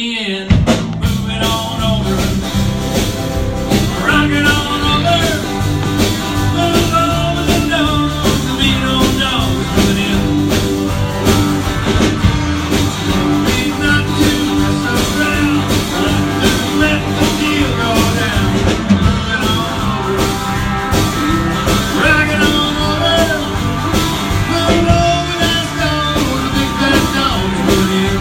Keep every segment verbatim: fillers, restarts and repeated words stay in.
me in. Moving on over, rocking on over. Move over the nose, the mean old dog is coming in. Mean not to mess around, let the deal go down. Moving on over, rocking on over. Move over that stone, the big fat dog is coming in.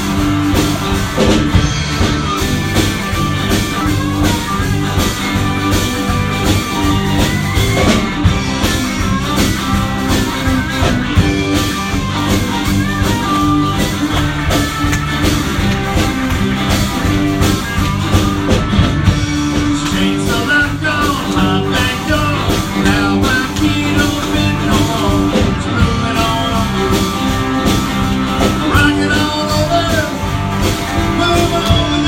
Chainsaw lock on my back door. Now my key don't fit no more. It's moving on over, rocking on over. Move on.